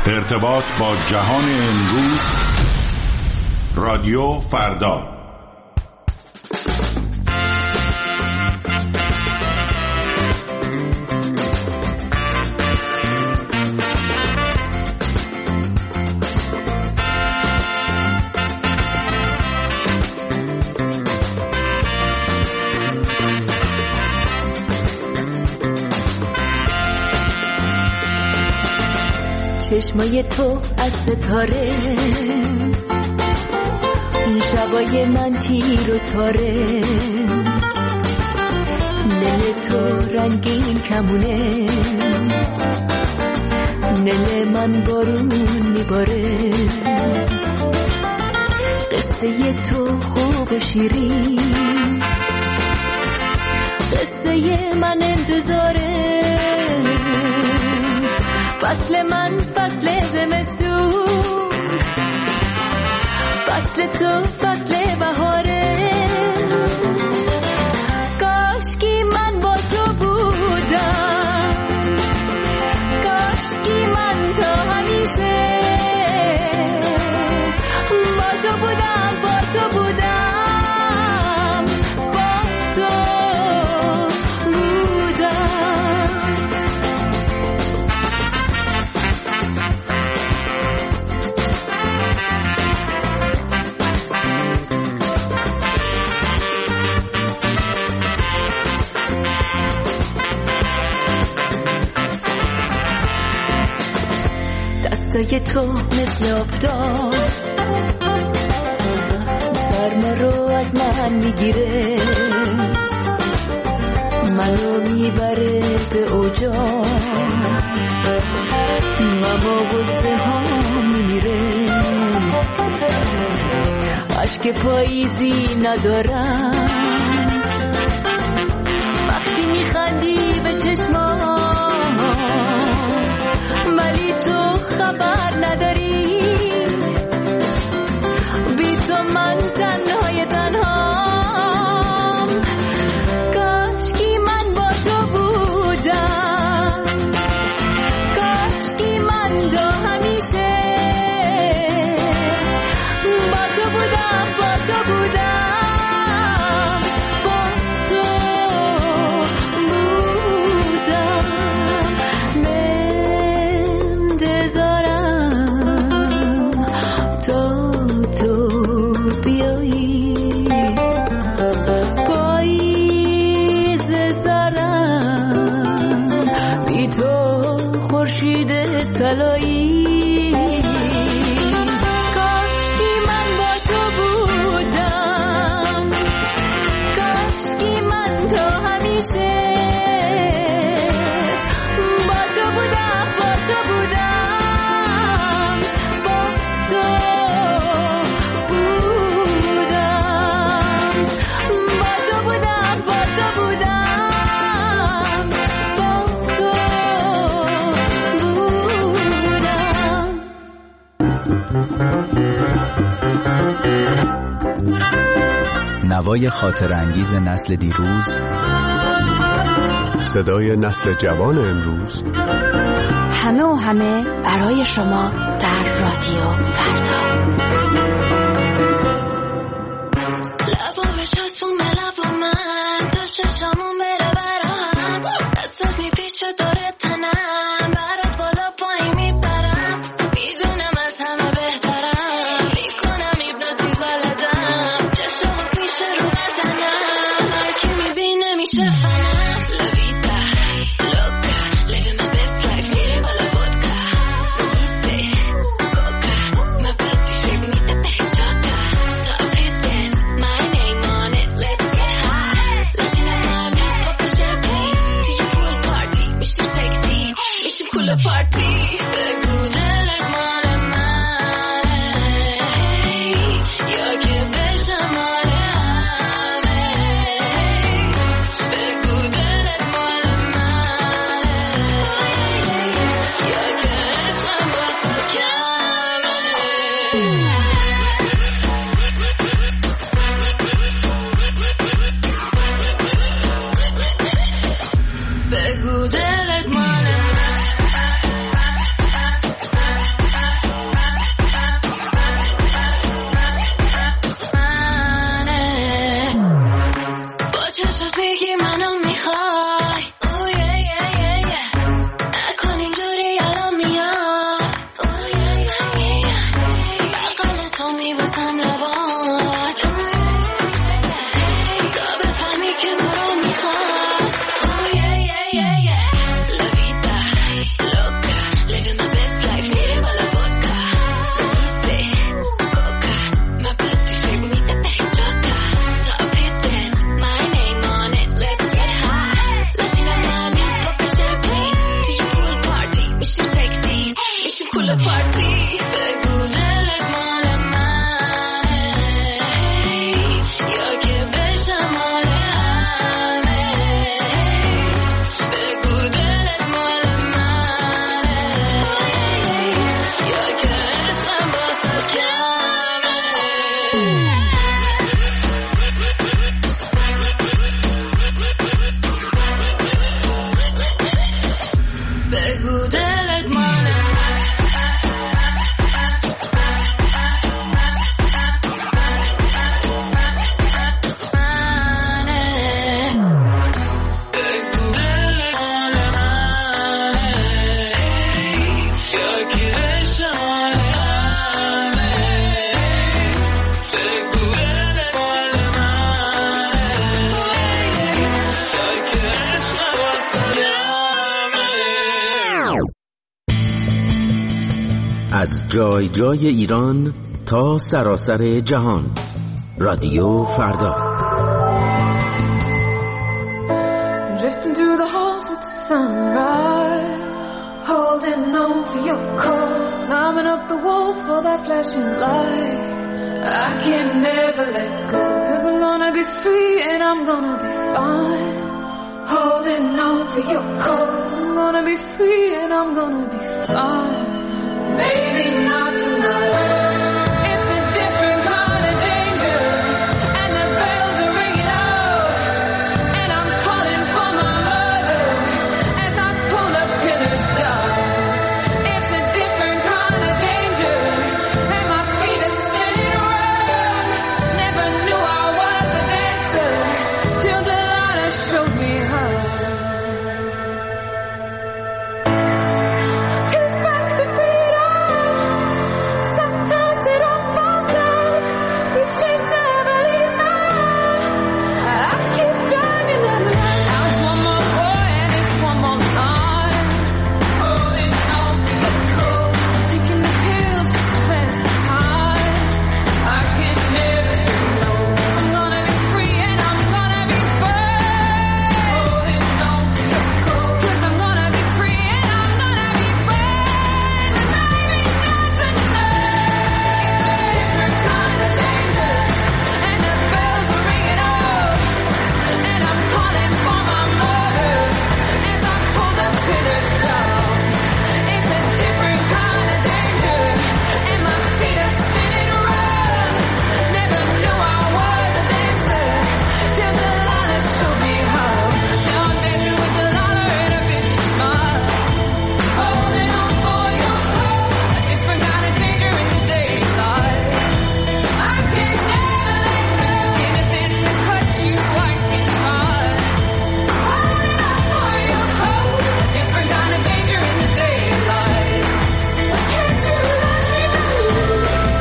ارتباط با جهان امروز، رادیو فردا. چشمای تو از ستاره، اون شبای من تیر و تاره، دل تو رنگین کمونه، دل من بارون میباره. قصه تو خوب و شیرین، قصه من انتظاره. فصل من فصل زمستون، فصل تو فصل بهاره. کاشکی من با تو بودم، کاشکی من تا همیشه با تو بودم، با تو بودم، با تو دستای تو مثل آفتاب سرما رو از من میگیره، منو میبره به اوجا، غم و غصه ها میمیره. عشق پاییزی ندارم وقتی میخندی به چشمام، ولی تو خبر نداری بی تو من تنهای تنهام. کاشکی من با تو بودم، کاشکی من تا همیشه با تو بودم، با تو بودم، با تو بودم. طلایی کاشکی من با تو بودم، کاشکی من تا همیشه با تو بودم، با تو بودم، با تو بودم، با تو بودم، با تو بودم. نوای خاطرانگیز نسل دیروز، صدای نسل جوان امروز، همه و همه برای شما در رادیو فردا. لبو بچسبون به لب من، تا چشمون بره برام، دستت میپیچه دور تنم، برات بالا پایین میپرم، میدونم از همه بهترم، میکنم هیپنوتیزم بلدم، چشمو میشه رو بدنم، هر کی میبینه میشه فنم. Party, بگو دلت مال منه یا که بشم مال همه. بگو دلت مال منه یا که عشقم واسه کمه. بگو دلت مال منه. پارتی بگو دلت مال منه یا که بشم مال همه بگو دلت مال منه یا که عشقم واسه کمه بگو دلت مال از جای جای ایران تا سراسر جهان. رادیو فردا. Drifting through the halls with the sunrise, holding on for your call, climbing up the walls for that flashing light. I can never let go, 'cause I'm gonna be free and I'm gonna be fine. Holding on for your cause, I'm gonna be free and I'm gonna be fine. Maybe not tonight. It's a different kind of danger, and the bells are ringing out, and I'm calling for my mother as I pull the pillars down. It's a different kind of danger, and my feet are spinning around. Never knew I was a dancer till Delilah showed me how. Too fast to freedom. Sometimes it all falls down. These chains never leave me. I keep driving them round. Now it's one more word and it's one more line. Holding on for your coat, taking the pills just to pass the time. I can never say no. I'm gonna be free and I'm gonna be fine. Holding on for your coat, 'cause I'm gonna be free and I'm gonna be fine. But maybe not tonight. It's a different kind of danger, and the bells are ringing out, and I'm calling for my mother as I pull the pillars down. It's a different kind of danger, and my feet are spinning around. Never knew I was a dancer till Delilah showed me how. Now I'm dancing with Delilah in a busy smile, holding on for your call. A different kind of danger in the daylight. I can never let go. Anything to cut you, I can find. Holding on for your call. A different kind of danger in the daylight. Why can't you let me know?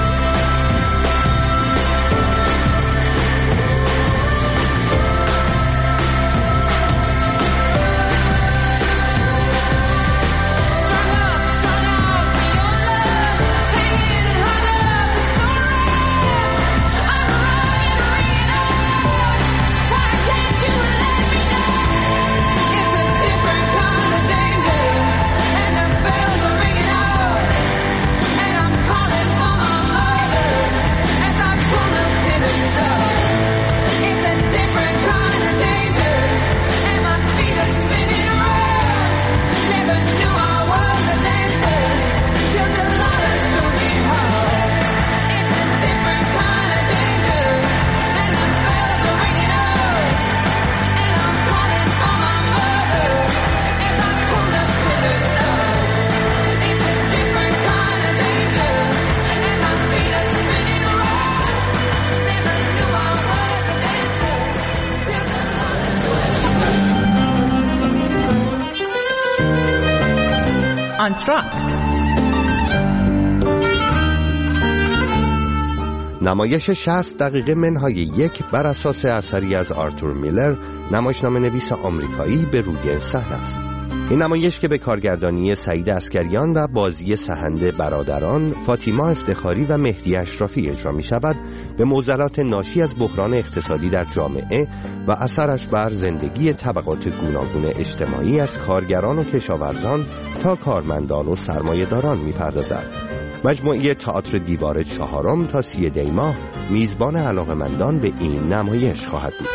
Strung out for your love, hanging hung up, so rare. I'm running, ringing out. Why can't you let me know? It's a different kind of danger, and the bells are ringing out, and I'm calling for my mother as I pull the pillars down. It's a different kind of danger, and my feet are spinning around. Never knew I was a dancer till Delilah showed me how. It's a different kind of danger, and the bells are ringing out, and I'm calling for my mother as I pull the pillars down. It's a different kind of danger, and my feet are spinning around. Never knew I was a dancer till Delilah showed me how. انتراکت. نمایش 60 دقیقه منهای یک بر اساس اثری از آرتور میلر، نمایشنامه نویس آمریکایی، به روی صحنه است. این نمایش که به کارگردانی سعید عسکریان و بازی سحنده برادران، فاطیما افتخاری و مهدی اشرافی اجرا می شود، به معضلات ناشی از بحران اقتصادی در جامعه و اثرش بر زندگی طبقات گوناگون اجتماعی از کارگران و کشاورزان تا کارمندان و سرمایه‌داران می پردازد. مجموعه تئاتر دیوار چهارم تا 30 دی ماه میزبان علاقه‌مندان به این نمایش خواهد بود.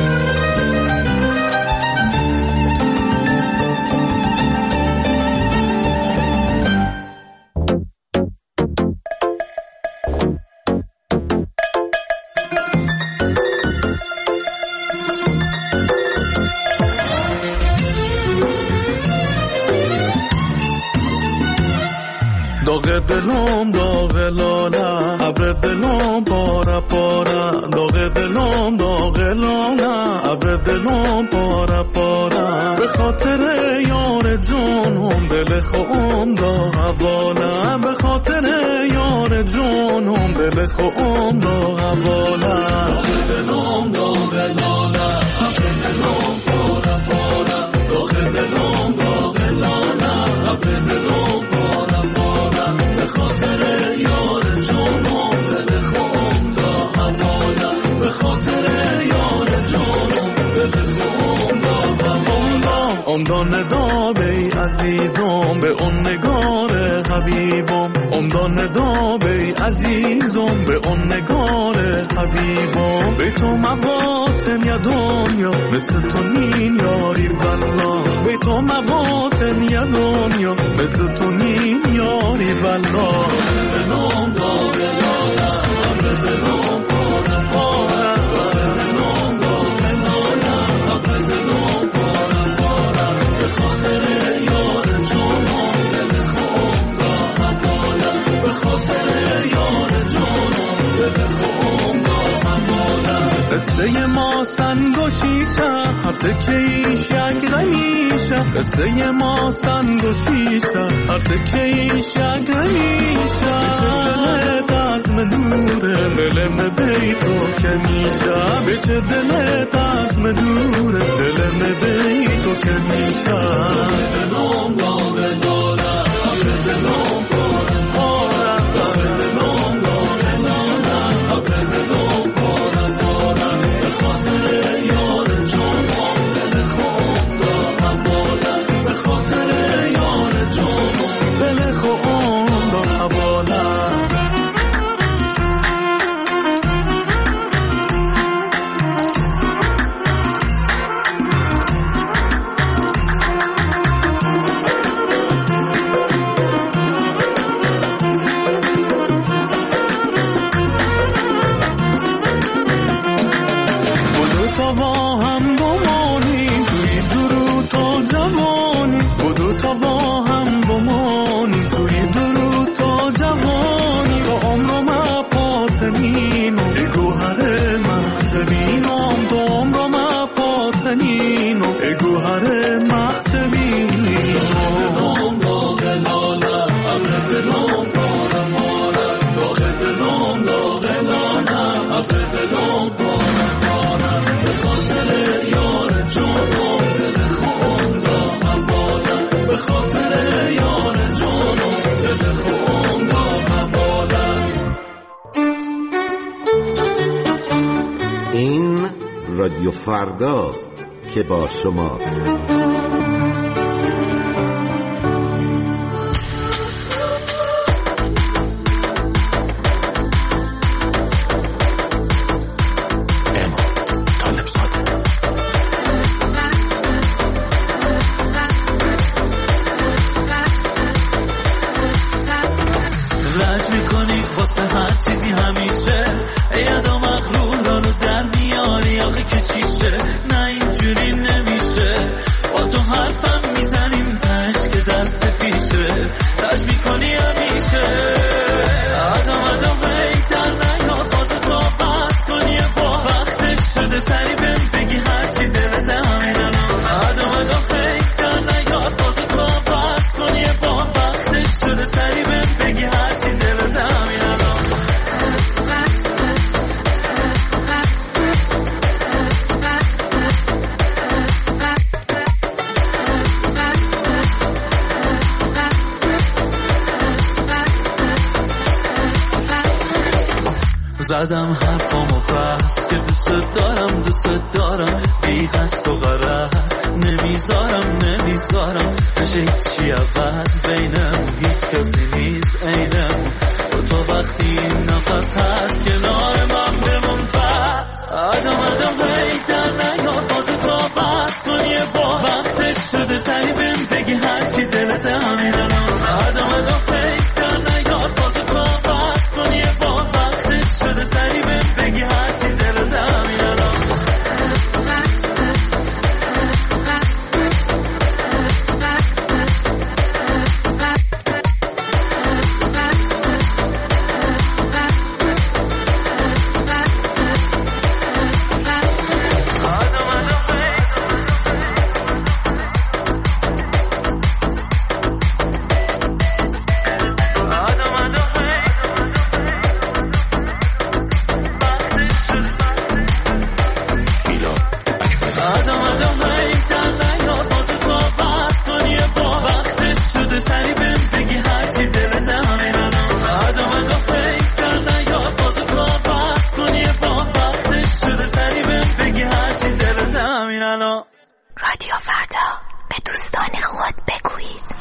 داغ دلم داغ لاله، ابر دلم پاره پاره، داغ دلم داغ لاله، ابر دلم پاره پاره، به خاطر یار جانم دل خوام داغ حواله، به خاطر یار جانم دل خوام داغ حواله، داغ دلم داغ لاله، ابر دلم پاره پاره، داغ دلم داغ لاله، ابر دلم به خاطر یار جانم دل خوام دا حواله، به خاطر یار جانم دل خوام دا حواله. اون دانه دا بی عزیزم به اون نگار حبیبم، اون دانه دا بی عزیزم به اون نگار حبیبم، به تو مواتن یا دنیا مثل تو نین یاری والله، به تو مواتن یا دنیا مثل تو نین یاری والله. دلم داغ لاله، ابر دلم پاره پاره، دلم داغ لاله، ابر دلم پاره پاره، به خاطر یار جانم دل خوام دا حواله، به خاطر یار جانم دل خوام دا حواله. قصه ما سنگ و شیشه، هر تکه ایش یک رمیشه، قصه ما سنگ و شیشه، هر تکه ایش یک رمیشه، دلت از من دوره دلم بی تو که میشه، بچه دلت از من دوره دلم بی تو که میشه. دلم داغ لاله، ابر دلم پاره پاره، دلم داغ لاله، ابر دلم پاره پاره، به خاطر یار جانم دل خوام دا حواله، به خاطر یار جانم دل خوام دا حواله. این رادیو فرداست که با شماست. زدم حرفامو بس که دوست دارم بی قصد و غرض نمیذارم نشه هیچی عوض بینم هیچ کسی نیست اینم تو وقتی این نفس هست کنار من بمون پس ادام هیتر نیاد بازه تا بس کنی با وقتت شده سری بهم بگی هرچی دلت همین الان ادام هیتر نیاد بازه تا بس کنی با وقتت شده سری بهم بگی هرچی دلت همین الان رادیو فردا، به دوستان خود بگویید.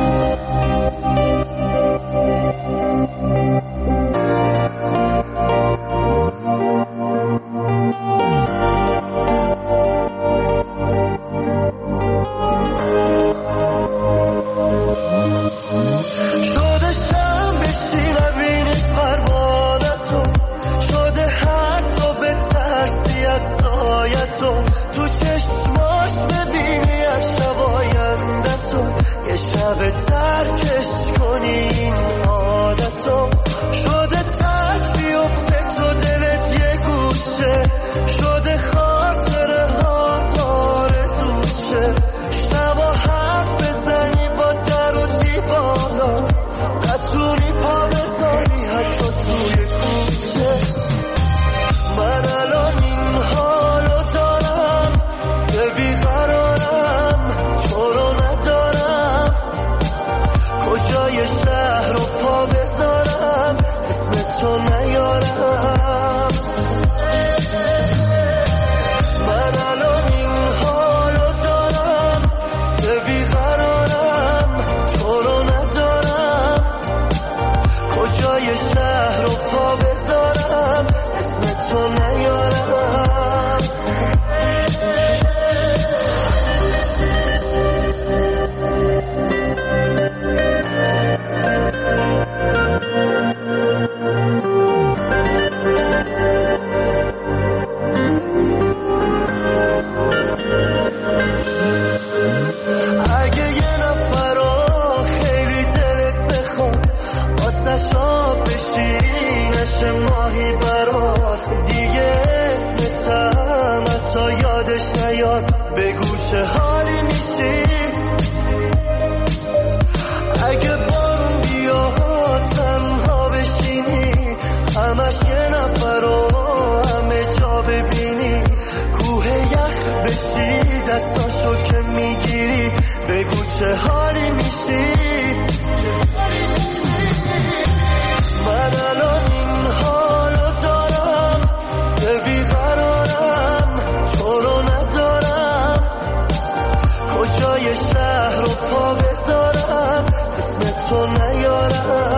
شده شم بشی نبینی پروانتو شده حتی به ترسی از سایتو تو چشماش ببینی از شب آیندتو یه شب ترکش کنی این عادتو شده ترک بیفته تو دلت یه گوشه شده خاطره ها آرزوشه شبا حرف بزنی با در و دیوانا نتونی پا بذاری حتی توی کوچه من الان این حالو دارم به بیقرارم تو رو ندارم کجای شهر رو پا بذارم اسم تو نیارم من الان این حالو دارم به بیقرارم تو رو ندارم کجای شهر رو پا بذارم اسم تو نیارم اگه یه نفر رو خیلی دلت بخواد آتش آب بشی نشه ماهی برات دیگه اسمتم حتی یادش نیاد به گوش حالی میشی اگه بارون بیاد تنها بشینی همش یه نفر رو همه جا ببینی کوه یخ بشی دستاشو که میگیری به گوش حالی میشی من الان این حالو دارم به بیقرارم تو رو ندارم کجای شهر رو پا بذارم اسم تو نیارم